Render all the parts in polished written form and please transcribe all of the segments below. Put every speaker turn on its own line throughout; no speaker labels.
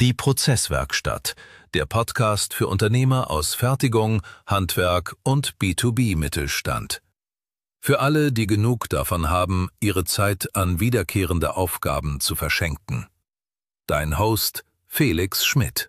Die Prozesswerkstatt, der Podcast für Unternehmer aus Fertigung, Handwerk und B2B-Mittelstand. Für alle, die genug davon haben, ihre Zeit an wiederkehrende Aufgaben zu verschenken. Dein Host Felix Schmidt.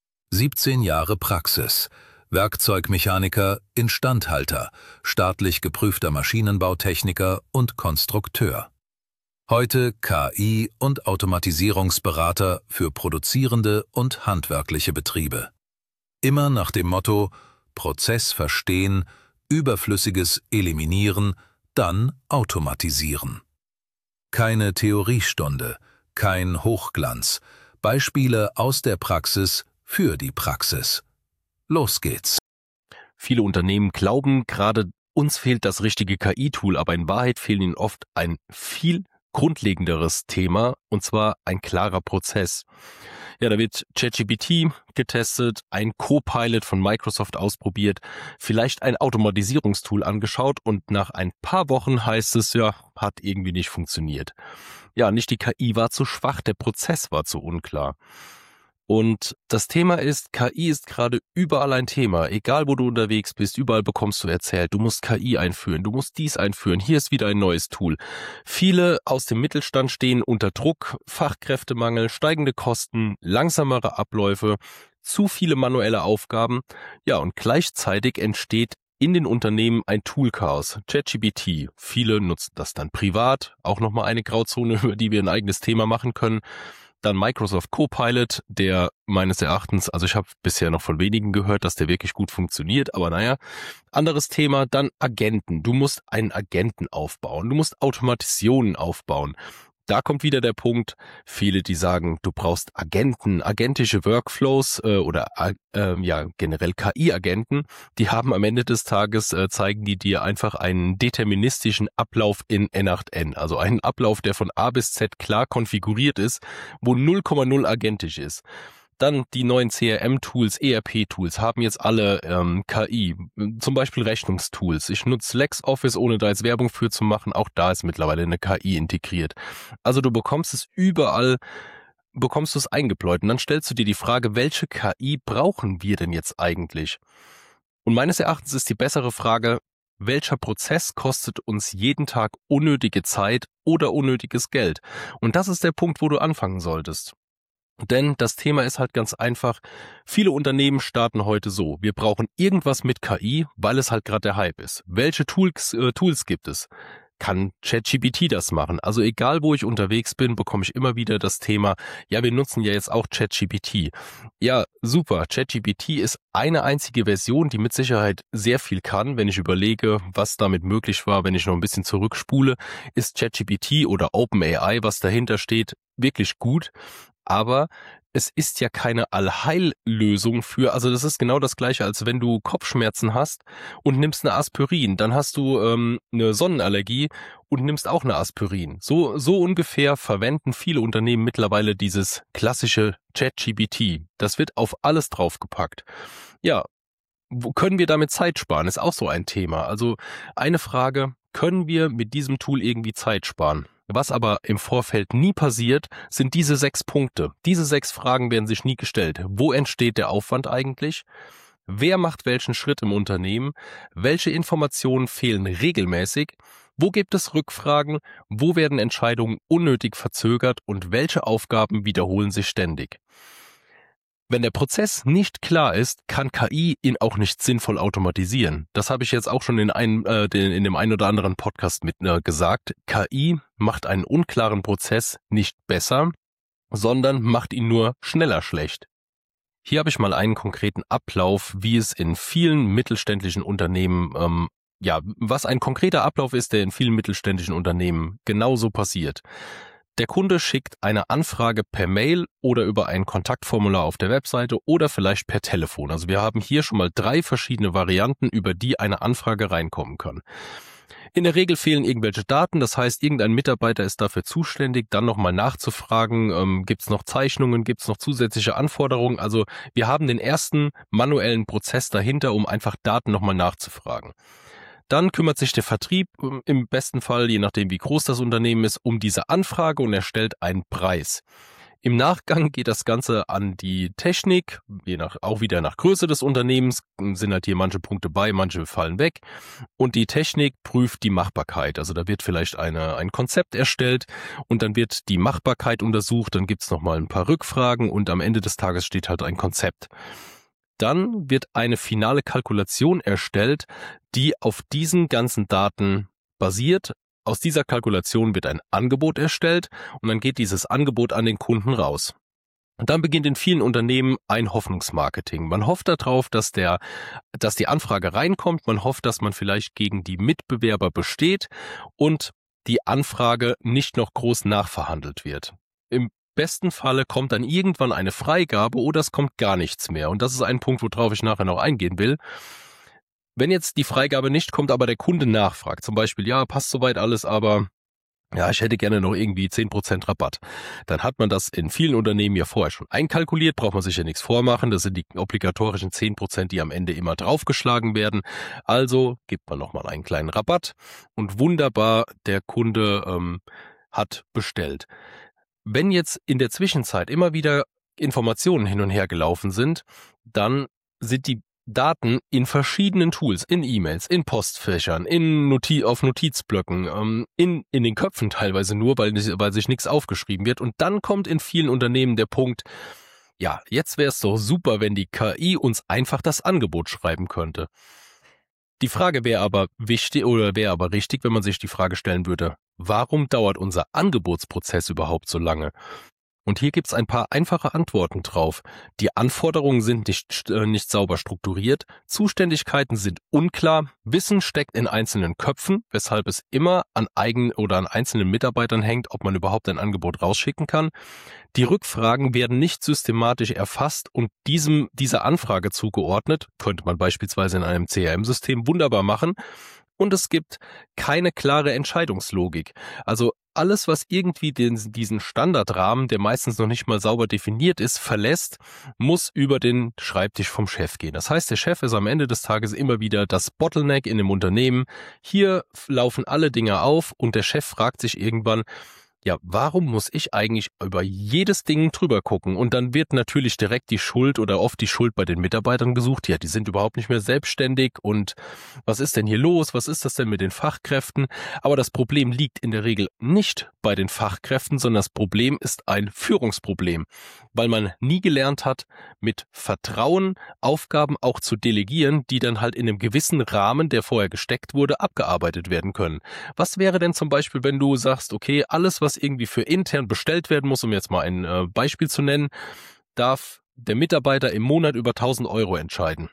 17 Jahre Praxis, Werkzeugmechaniker, Instandhalter, staatlich geprüfter Maschinenbautechniker und Konstrukteur. Heute KI- und Automatisierungsberater für produzierende und handwerkliche Betriebe. Immer nach dem Motto: Prozess verstehen, Überflüssiges eliminieren, dann automatisieren. Keine Theoriestunde, kein Hochglanz, Beispiele aus der Praxis für die Praxis. Los geht's.
Viele Unternehmen glauben, gerade uns fehlt das richtige KI-Tool, aber in Wahrheit fehlen ihnen oft ein viel grundlegenderes Thema, und zwar ein klarer Prozess. Ja, da wird ChatGPT getestet, ein Copilot von Microsoft ausprobiert, vielleicht ein Automatisierungstool angeschaut und nach ein paar Wochen heißt es, ja, hat irgendwie nicht funktioniert. Ja, nicht die KI war zu schwach, der Prozess war zu unklar. Und das Thema ist, KI ist gerade überall ein Thema. Egal, wo du unterwegs bist, überall bekommst du erzählt, du musst KI einführen, du musst dies einführen, hier ist wieder ein neues Tool. Viele aus dem Mittelstand stehen unter Druck, Fachkräftemangel, steigende Kosten, langsamere Abläufe, zu viele manuelle Aufgaben. Ja, und gleichzeitig entsteht in den Unternehmen ein Toolchaos, ChatGPT. Viele nutzen das dann privat, auch nochmal eine Grauzone, über die wir ein eigenes Thema machen können. Dann Microsoft Copilot, der meines Erachtens, also ich habe bisher noch von wenigen gehört, dass der wirklich gut funktioniert, aber naja, anderes Thema, dann Agenten. Du musst einen Agenten aufbauen, du musst Automationen aufbauen. Da kommt wieder der Punkt, viele, die sagen, du brauchst Agenten, agentische Workflows oder generell KI-Agenten, die haben am Ende des Tages, zeigen die dir einfach einen deterministischen Ablauf in N8N, also einen Ablauf, der von A bis Z klar konfiguriert ist, wo 0,0 agentisch ist. Dann die neuen CRM-Tools, ERP-Tools haben jetzt alle KI, zum Beispiel Rechnungstools. Ich nutze LexOffice, ohne da jetzt Werbung für zu machen. Auch da ist mittlerweile eine KI integriert. Also du bekommst es überall, bekommst du es eingebläut. Und dann stellst du dir die Frage, welche KI brauchen wir denn jetzt eigentlich? Und meines Erachtens ist die bessere Frage, welcher Prozess kostet uns jeden Tag unnötige Zeit oder unnötiges Geld? Und das ist der Punkt, wo du anfangen solltest. Denn das Thema ist halt ganz einfach, viele Unternehmen starten heute so, wir brauchen irgendwas mit KI, weil es halt gerade der Hype ist. Welche Tools gibt es? Kann ChatGPT das machen? Also egal, wo ich unterwegs bin, bekomme ich immer wieder das Thema, ja, wir nutzen ja jetzt auch ChatGPT. Ja, super, ChatGPT ist eine einzige Version, die mit Sicherheit sehr viel kann. Wenn ich überlege, was damit möglich war, wenn ich noch ein bisschen zurückspule, ist ChatGPT oder OpenAI, was dahinter steht, wirklich gut. Aber es ist ja keine Allheillösung also das ist genau das Gleiche, als wenn du Kopfschmerzen hast und nimmst eine Aspirin. Dann hast du eine Sonnenallergie und nimmst auch eine Aspirin. So ungefähr verwenden viele Unternehmen mittlerweile dieses klassische ChatGPT. Das wird auf alles draufgepackt. Ja, wo können wir damit Zeit sparen? Ist auch so ein Thema. Also eine Frage, können wir mit diesem Tool irgendwie Zeit sparen? Was aber im Vorfeld nie passiert, sind diese 6 Punkte. Diese 6 Fragen werden sich nie gestellt. Wo entsteht der Aufwand eigentlich? Wer macht welchen Schritt im Unternehmen? Welche Informationen fehlen regelmäßig? Wo gibt es Rückfragen? Wo werden Entscheidungen unnötig verzögert? Und welche Aufgaben wiederholen sich ständig? Wenn der Prozess nicht klar ist, kann KI ihn auch nicht sinnvoll automatisieren. Das habe ich jetzt auch schon in dem einen oder anderen Podcast mit gesagt. KI macht einen unklaren Prozess nicht besser, sondern macht ihn nur schneller schlecht. Hier habe ich mal einen konkreten Ablauf, wie es in vielen mittelständischen Unternehmen, was ein konkreter Ablauf ist, der in vielen mittelständischen Unternehmen genauso passiert. Der Kunde schickt eine Anfrage per Mail oder über ein Kontaktformular auf der Webseite oder vielleicht per Telefon. Also wir haben hier schon mal 3 verschiedene Varianten, über die eine Anfrage reinkommen kann. In der Regel fehlen irgendwelche Daten, das heißt, irgendein Mitarbeiter ist dafür zuständig, dann nochmal nachzufragen, gibt es noch Zeichnungen, gibt es noch zusätzliche Anforderungen. Also wir haben den ersten manuellen Prozess dahinter, um einfach Daten nochmal nachzufragen. Dann kümmert sich der Vertrieb im besten Fall, je nachdem wie groß das Unternehmen ist, um diese Anfrage und erstellt einen Preis. Im Nachgang geht das Ganze an die Technik, auch wieder nach Größe des Unternehmens, sind halt hier manche Punkte bei, manche fallen weg. Und die Technik prüft die Machbarkeit. Also da wird vielleicht ein Konzept erstellt und dann wird die Machbarkeit untersucht, dann gibt's nochmal ein paar Rückfragen und am Ende des Tages steht halt ein Konzept. Dann wird eine finale Kalkulation erstellt, die auf diesen ganzen Daten basiert. Aus dieser Kalkulation wird ein Angebot erstellt und dann geht dieses Angebot an den Kunden raus. Und dann beginnt in vielen Unternehmen ein Hoffnungsmarketing. Man hofft darauf, dass die Anfrage reinkommt, man hofft, dass man vielleicht gegen die Mitbewerber besteht und die Anfrage nicht noch groß nachverhandelt wird. Im besten Falle kommt dann irgendwann eine Freigabe oder es kommt gar nichts mehr. Und das ist ein Punkt, worauf ich nachher noch eingehen will. Wenn jetzt die Freigabe nicht kommt, aber der Kunde nachfragt, zum Beispiel, ja, passt soweit alles, aber ja, ich hätte gerne noch irgendwie 10% Rabatt, dann hat man das in vielen Unternehmen ja vorher schon einkalkuliert, braucht man sich ja nichts vormachen, das sind die obligatorischen 10%, die am Ende immer draufgeschlagen werden, also gibt man nochmal einen kleinen Rabatt und wunderbar, der Kunde hat bestellt. Wenn jetzt in der Zwischenzeit immer wieder Informationen hin und her gelaufen sind, dann sind die Daten in verschiedenen Tools, in E-Mails, in Postfächern, auf Notizblöcken, in den Köpfen teilweise nur, weil sich nichts aufgeschrieben wird. Und dann kommt in vielen Unternehmen der Punkt, ja, jetzt wäre es doch super, wenn die KI uns einfach das Angebot schreiben könnte. Die Frage wäre aber richtig, wenn man sich die Frage stellen würde, warum dauert unser Angebotsprozess überhaupt so lange? Und hier gibt's ein paar einfache Antworten drauf. Die Anforderungen sind nicht sauber strukturiert, Zuständigkeiten sind unklar, Wissen steckt in einzelnen Köpfen, weshalb es immer an einzelnen Mitarbeitern hängt, ob man überhaupt ein Angebot rausschicken kann. Die Rückfragen werden nicht systematisch erfasst und dieser Anfrage zugeordnet, könnte man beispielsweise in einem CRM-System wunderbar machen. Und es gibt keine klare Entscheidungslogik. Also alles, was irgendwie diesen Standardrahmen, der meistens noch nicht mal sauber definiert ist, verlässt, muss über den Schreibtisch vom Chef gehen. Das heißt, der Chef ist am Ende des Tages immer wieder das Bottleneck in dem Unternehmen. Hier laufen alle Dinge auf und der Chef fragt sich irgendwann, ja, warum muss ich eigentlich über jedes Ding drüber gucken? Und dann wird natürlich direkt die Schuld oder oft die Schuld bei den Mitarbeitern gesucht. Ja, die sind überhaupt nicht mehr selbstständig und was ist denn hier los? Was ist das denn mit den Fachkräften? Aber das Problem liegt in der Regel nicht bei den Fachkräften, sondern das Problem ist ein Führungsproblem, weil man nie gelernt hat, mit Vertrauen Aufgaben auch zu delegieren, die dann halt in einem gewissen Rahmen, der vorher gesteckt wurde, abgearbeitet werden können. Was wäre denn zum Beispiel, wenn du sagst, okay, alles, was irgendwie für intern bestellt werden muss, um jetzt mal ein Beispiel zu nennen, darf der Mitarbeiter im Monat über 1.000 Euro entscheiden.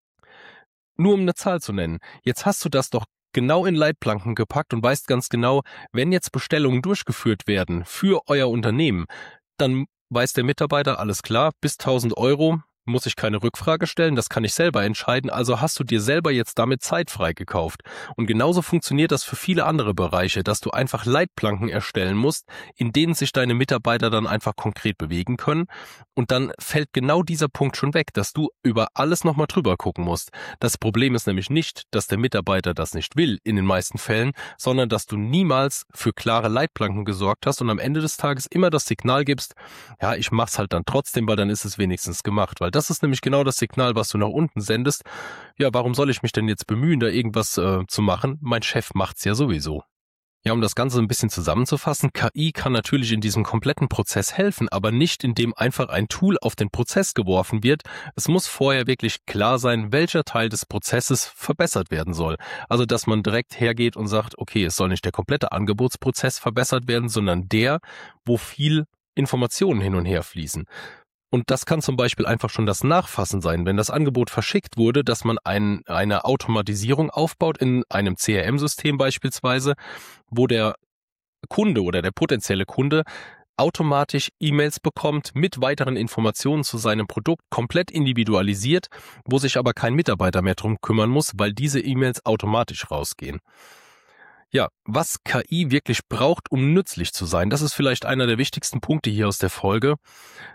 Nur um eine Zahl zu nennen. Jetzt hast du das doch genau in Leitplanken gepackt und weißt ganz genau, wenn jetzt Bestellungen durchgeführt werden für euer Unternehmen, dann weiß der Mitarbeiter, alles klar, bis 1.000 Euro muss ich keine Rückfrage stellen, das kann ich selber entscheiden, also hast du dir selber jetzt damit Zeit freigekauft. Und genauso funktioniert das für viele andere Bereiche, dass du einfach Leitplanken erstellen musst, in denen sich deine Mitarbeiter dann einfach konkret bewegen können und dann fällt genau dieser Punkt schon weg, dass du über alles nochmal drüber gucken musst. Das Problem ist nämlich nicht, dass der Mitarbeiter das nicht will in den meisten Fällen, sondern dass du niemals für klare Leitplanken gesorgt hast und am Ende des Tages immer das Signal gibst, ja, ich mach's halt dann trotzdem, weil dann ist es wenigstens gemacht, weil das ist nämlich genau das Signal, was du nach unten sendest. Ja, warum soll ich mich denn jetzt bemühen, da irgendwas zu machen? Mein Chef macht's ja sowieso. Ja, um das Ganze ein bisschen zusammenzufassen, KI kann natürlich in diesem kompletten Prozess helfen, aber nicht indem einfach ein Tool auf den Prozess geworfen wird. Es muss vorher wirklich klar sein, welcher Teil des Prozesses verbessert werden soll. Also, dass man direkt hergeht und sagt, okay, es soll nicht der komplette Angebotsprozess verbessert werden, sondern der, wo viel Informationen hin und her fließen. Und das kann zum Beispiel einfach schon das Nachfassen sein, wenn das Angebot verschickt wurde, dass man eine Automatisierung aufbaut in einem CRM-System beispielsweise, wo der Kunde oder der potenzielle Kunde automatisch E-Mails bekommt mit weiteren Informationen zu seinem Produkt, komplett individualisiert, wo sich aber kein Mitarbeiter mehr drum kümmern muss, weil diese E-Mails automatisch rausgehen. Ja, was KI wirklich braucht, um nützlich zu sein, das ist vielleicht einer der wichtigsten Punkte hier aus der Folge.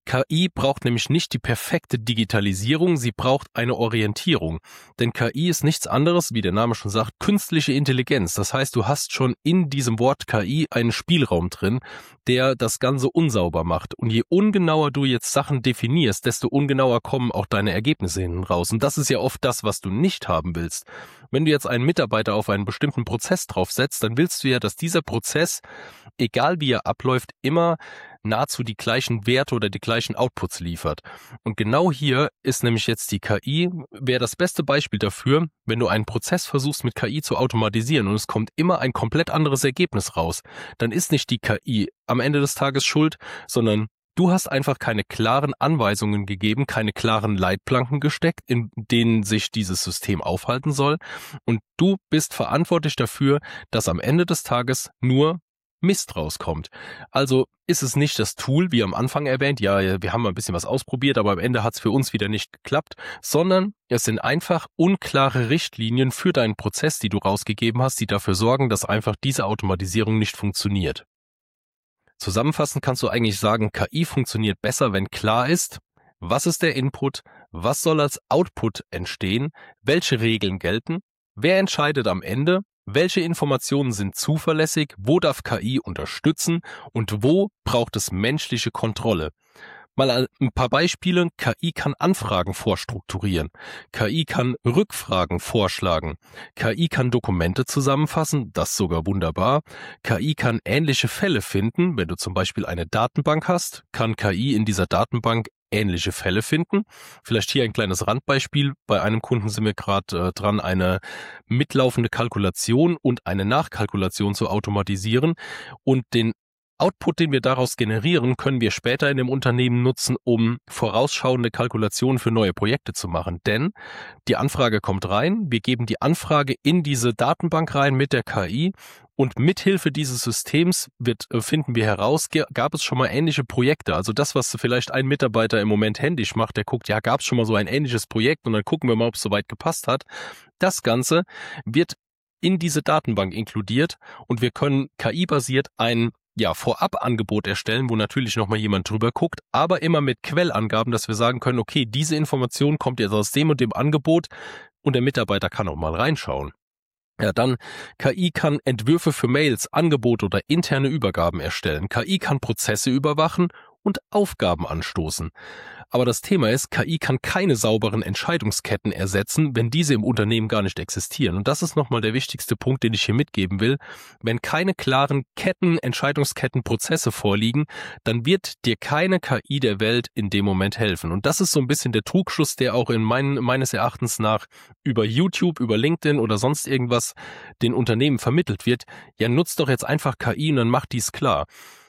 KI braucht nämlich nicht die perfekte Digitalisierung, sie braucht eine Orientierung. Denn KI ist nichts anderes, wie der Name schon sagt, künstliche Intelligenz. Das heißt, du hast schon in diesem Wort KI einen Spielraum drin, der das Ganze unsauber macht. Und je ungenauer du jetzt Sachen definierst, desto ungenauer kommen auch deine Ergebnisse hinten raus. Und das ist ja oft das, was du nicht haben willst. Wenn du jetzt einen Mitarbeiter auf einen bestimmten Prozess draufsetzt, dann willst du ja, dass dieser Prozess, egal wie er abläuft, immer nahezu die gleichen Werte oder die gleichen Outputs liefert. Und genau hier ist nämlich jetzt die KI, wäre das beste Beispiel dafür, wenn du einen Prozess versuchst mit KI zu automatisieren und es kommt immer ein komplett anderes Ergebnis raus, dann ist nicht die KI am Ende des Tages schuld, sondern du hast einfach keine klaren Anweisungen gegeben, keine klaren Leitplanken gesteckt, in denen sich dieses System aufhalten soll. Und du bist verantwortlich dafür, dass am Ende des Tages nur Mist rauskommt. Also ist es nicht das Tool, wie am Anfang erwähnt, ja, wir haben mal ein bisschen was ausprobiert, aber am Ende hat es für uns wieder nicht geklappt, sondern es sind einfach unklare Richtlinien für deinen Prozess, die du rausgegeben hast, die dafür sorgen, dass einfach diese Automatisierung nicht funktioniert. Zusammenfassend kannst du eigentlich sagen, KI funktioniert besser, wenn klar ist, was ist der Input, was soll als Output entstehen, welche Regeln gelten, wer entscheidet am Ende, welche Informationen sind zuverlässig, wo darf KI unterstützen und wo braucht es menschliche Kontrolle. Mal ein paar Beispiele. KI kann Anfragen vorstrukturieren. KI kann Rückfragen vorschlagen. KI kann Dokumente zusammenfassen, das sogar wunderbar. KI kann ähnliche Fälle finden. Wenn du zum Beispiel eine Datenbank hast, kann KI in dieser Datenbank ähnliche Fälle finden. Vielleicht hier ein kleines Randbeispiel. Bei einem Kunden sind wir gerade dran, eine mitlaufende Kalkulation und eine Nachkalkulation zu automatisieren und den Output, den wir daraus generieren, können wir später in dem Unternehmen nutzen, um vorausschauende Kalkulationen für neue Projekte zu machen. Denn die Anfrage kommt rein, wir geben die Anfrage in diese Datenbank rein mit der KI und mithilfe dieses Systems finden wir heraus, gab es schon mal ähnliche Projekte. Also das, was vielleicht ein Mitarbeiter im Moment händisch macht, der guckt, ja, gab es schon mal so ein ähnliches Projekt und dann gucken wir mal, ob es soweit gepasst hat. Das Ganze wird in diese Datenbank inkludiert und wir können KI-basiert ein Vorabangebot erstellen, wo natürlich nochmal jemand drüber guckt, aber immer mit Quellangaben, dass wir sagen können, okay, diese Information kommt jetzt aus dem und dem Angebot und der Mitarbeiter kann auch mal reinschauen. Ja, dann KI kann Entwürfe für Mails, Angebote oder interne Übergaben erstellen. KI kann Prozesse überwachen und Aufgaben anstoßen. Aber das Thema ist, KI kann keine sauberen Entscheidungsketten ersetzen, wenn diese im Unternehmen gar nicht existieren. Und das ist nochmal der wichtigste Punkt, den ich hier mitgeben will. Wenn keine klaren Ketten, Entscheidungsketten, Prozesse vorliegen, dann wird dir keine KI der Welt in dem Moment helfen. Und das ist so ein bisschen der Trugschluss, der auch meines Erachtens nach über YouTube, über LinkedIn oder sonst irgendwas den Unternehmen vermittelt wird. Ja, nutzt doch jetzt einfach KI und dann macht dies klar.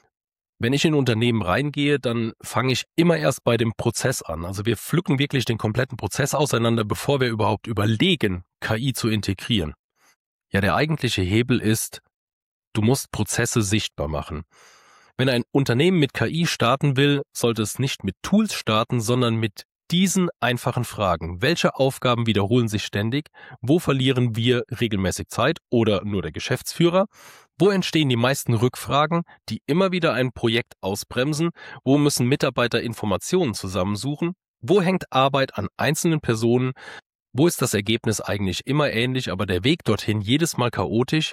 Wenn ich in ein Unternehmen reingehe, dann fange ich immer erst bei dem Prozess an. Also wir pflücken wirklich den kompletten Prozess auseinander, bevor wir überhaupt überlegen, KI zu integrieren. Ja, der eigentliche Hebel ist, du musst Prozesse sichtbar machen. Wenn ein Unternehmen mit KI starten will, sollte es nicht mit Tools starten, sondern mit diesen einfachen Fragen. Welche Aufgaben wiederholen sich ständig? Wo verlieren wir regelmäßig Zeit oder nur der Geschäftsführer? Wo entstehen die meisten Rückfragen, die immer wieder ein Projekt ausbremsen? Wo müssen Mitarbeiter Informationen zusammensuchen? Wo hängt Arbeit an einzelnen Personen? Wo ist das Ergebnis eigentlich immer ähnlich, aber der Weg dorthin jedes Mal chaotisch?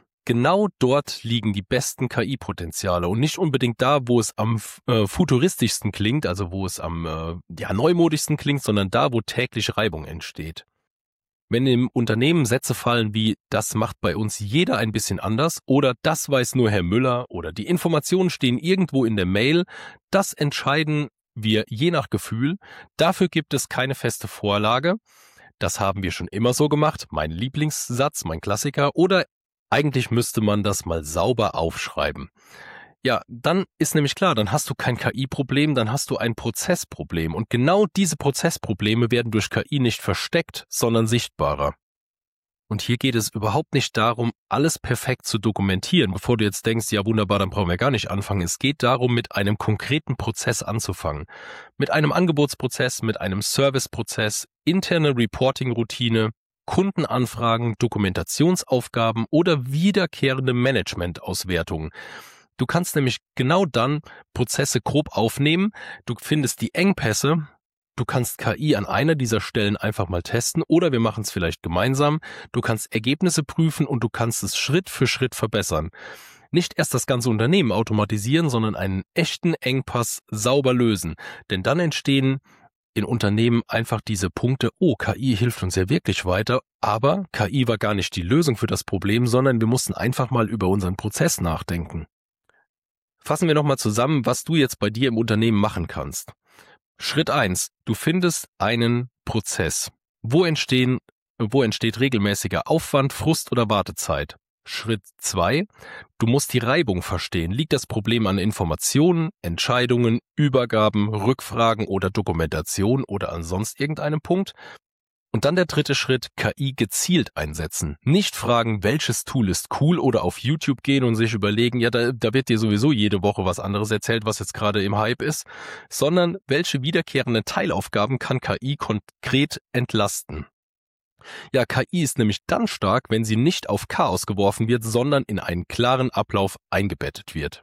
Genau dort liegen die besten KI-Potenziale und nicht unbedingt da, wo es am futuristischsten klingt, also wo es am neumodischsten klingt, sondern da, wo täglich Reibung entsteht. Wenn im Unternehmen Sätze fallen wie, das macht bei uns jeder ein bisschen anders oder das weiß nur Herr Müller oder die Informationen stehen irgendwo in der Mail, das entscheiden wir je nach Gefühl. Dafür gibt es keine feste Vorlage. Das haben wir schon immer so gemacht. Mein Lieblingssatz, mein Klassiker. Oder eigentlich müsste man das mal sauber aufschreiben. Ja, dann ist nämlich klar, dann hast du kein KI-Problem, dann hast du ein Prozessproblem. Und genau diese Prozessprobleme werden durch KI nicht versteckt, sondern sichtbarer. Und hier geht es überhaupt nicht darum, alles perfekt zu dokumentieren, bevor du jetzt denkst, ja wunderbar, dann brauchen wir gar nicht anfangen. Es geht darum, mit einem konkreten Prozess anzufangen. Mit einem Angebotsprozess, mit einem Serviceprozess, interne Reporting-Routine, Kundenanfragen, Dokumentationsaufgaben oder wiederkehrende Managementauswertungen. Du kannst nämlich genau dann Prozesse grob aufnehmen, du findest die Engpässe, du kannst KI an einer dieser Stellen einfach mal testen oder wir machen es vielleicht gemeinsam, du kannst Ergebnisse prüfen und du kannst es Schritt für Schritt verbessern. Nicht erst das ganze Unternehmen automatisieren, sondern einen echten Engpass sauber lösen, denn dann entstehen in Unternehmen einfach diese Punkte, oh, KI hilft uns ja wirklich weiter, aber KI war gar nicht die Lösung für das Problem, sondern wir mussten einfach mal über unseren Prozess nachdenken. Fassen wir nochmal zusammen, was du jetzt bei dir im Unternehmen machen kannst. Schritt 1, du findest einen Prozess. Wo entsteht regelmäßiger Aufwand, Frust oder Wartezeit? Schritt 2, du musst die Reibung verstehen. Liegt das Problem an Informationen, Entscheidungen, Übergaben, Rückfragen oder Dokumentation oder an sonst irgendeinem Punkt? Und dann der dritte Schritt, KI gezielt einsetzen. Nicht fragen, welches Tool ist cool oder auf YouTube gehen und sich überlegen, ja, da wird dir sowieso jede Woche was anderes erzählt, was jetzt gerade im Hype ist, sondern welche wiederkehrenden Teilaufgaben kann KI konkret entlasten. Ja, KI ist nämlich dann stark, wenn sie nicht auf Chaos geworfen wird, sondern in einen klaren Ablauf eingebettet wird.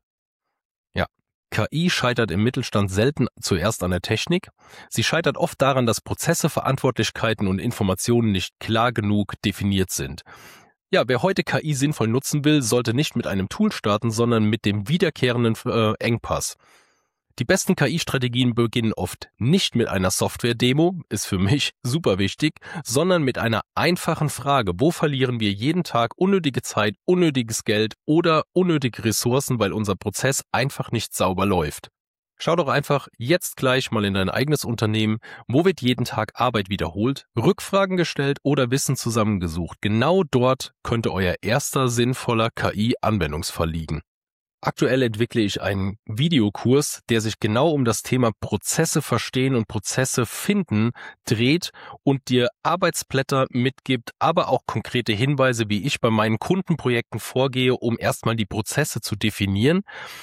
Ja, KI scheitert im Mittelstand selten zuerst an der Technik. Sie scheitert oft daran, dass Prozesse, Verantwortlichkeiten und Informationen nicht klar genug definiert sind. Ja, wer heute KI sinnvoll nutzen will, sollte nicht mit einem Tool starten, sondern mit dem wiederkehrenden Engpass. Die besten KI-Strategien beginnen oft nicht mit einer Software-Demo, ist für mich super wichtig, sondern mit einer einfachen Frage. Wo verlieren wir jeden Tag unnötige Zeit, unnötiges Geld oder unnötige Ressourcen, weil unser Prozess einfach nicht sauber läuft? Schau doch einfach jetzt gleich mal in dein eigenes Unternehmen, wo wird jeden Tag Arbeit wiederholt, Rückfragen gestellt oder Wissen zusammengesucht. Genau dort könnte euer erster sinnvoller KI-Anwendungsfall liegen. Aktuell entwickle ich einen Videokurs, der sich genau um das Thema Prozesse verstehen und Prozesse finden dreht und dir Arbeitsblätter mitgibt, aber auch konkrete Hinweise, wie ich bei meinen Kundenprojekten vorgehe, um erstmal die Prozesse zu definieren.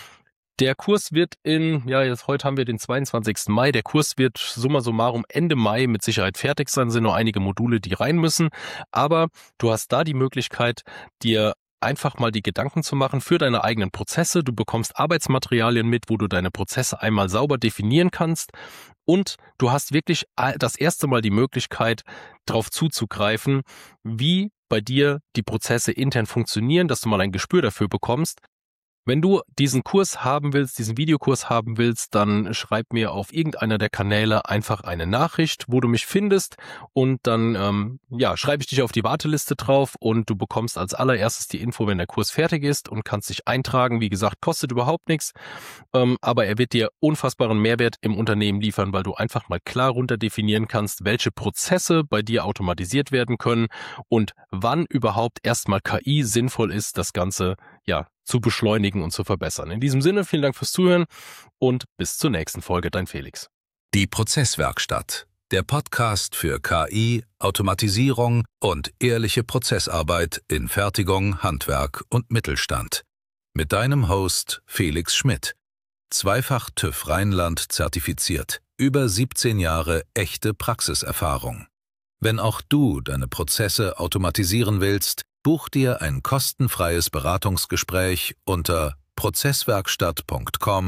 Der Kurs wird heute haben wir den 22. Mai, der Kurs wird summa summarum Ende Mai mit Sicherheit fertig sein, sind nur einige Module, die rein müssen, aber du hast da die Möglichkeit, dir einfach mal die Gedanken zu machen für deine eigenen Prozesse. Du bekommst Arbeitsmaterialien mit, wo du deine Prozesse einmal sauber definieren kannst und du hast wirklich das erste Mal die Möglichkeit, darauf zuzugreifen, wie bei dir die Prozesse intern funktionieren, dass du mal ein Gespür dafür bekommst. Wenn du diesen Kurs haben willst, diesen Videokurs haben willst, dann schreib mir auf irgendeiner der Kanäle einfach eine Nachricht, wo du mich findest und dann schreibe ich dich auf die Warteliste drauf und du bekommst als allererstes die Info, wenn der Kurs fertig ist und kannst dich eintragen. Wie gesagt, kostet überhaupt nichts, aber er wird dir unfassbaren Mehrwert im Unternehmen liefern, weil du einfach mal klar runter definieren kannst, welche Prozesse bei dir automatisiert werden können und wann überhaupt erstmal KI sinnvoll ist, das Ganze zu beschleunigen und zu verbessern. In diesem Sinne, vielen Dank fürs Zuhören und bis zur nächsten Folge, dein Felix.
Die Prozesswerkstatt, der Podcast für KI, Automatisierung und ehrliche Prozessarbeit in Fertigung, Handwerk und Mittelstand. Mit deinem Host Felix Schmidt. Zweifach TÜV Rheinland zertifiziert. Über 17 Jahre echte Praxiserfahrung. Wenn auch du deine Prozesse automatisieren willst, buch dir ein kostenfreies Beratungsgespräch unter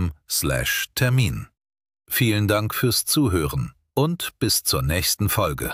prozesswerkstatt.com/Termin. Vielen Dank fürs Zuhören und bis zur nächsten Folge.